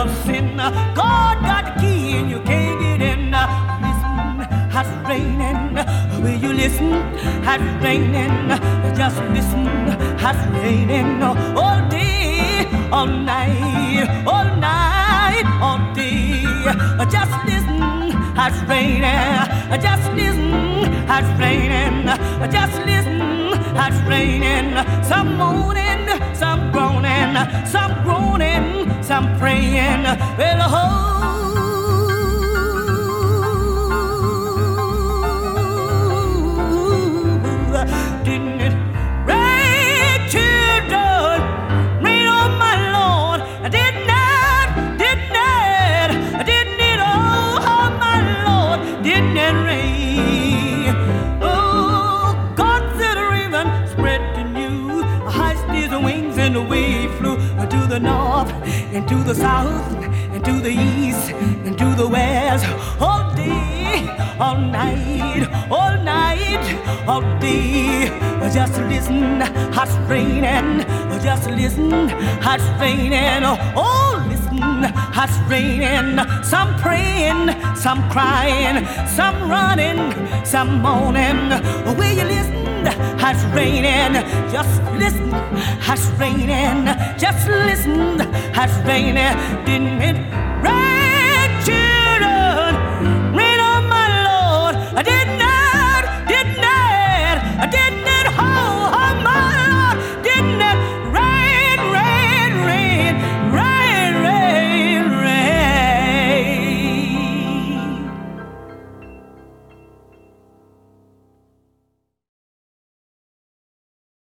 of sin. God got the key and you can't get in. Listen, it's raining. Will you listen? It's raining. Just listen. It's raining all day, all night, all night, all day. Just listen. It's raining. Just listen. It's raining. Just listen. It's raining. Some moaning, some groaning, some groaning, some praying. Well, didn't it rain, children? Rain on my Lord. Didn't it, oh my Lord, didn't it rain? Oh, God said a raven spread the news, hoist his wings and away flew to the north and to the south and to the east and to the west. All day, all night, all night, all day. Just listen, it's raining. Just listen, it's raining. Oh, listen, it's raining. Some praying, some crying, some running, some moaning. Will you listen? It's raining. Just listen, it's raining. Just listen, it's raining. Didn't it rain?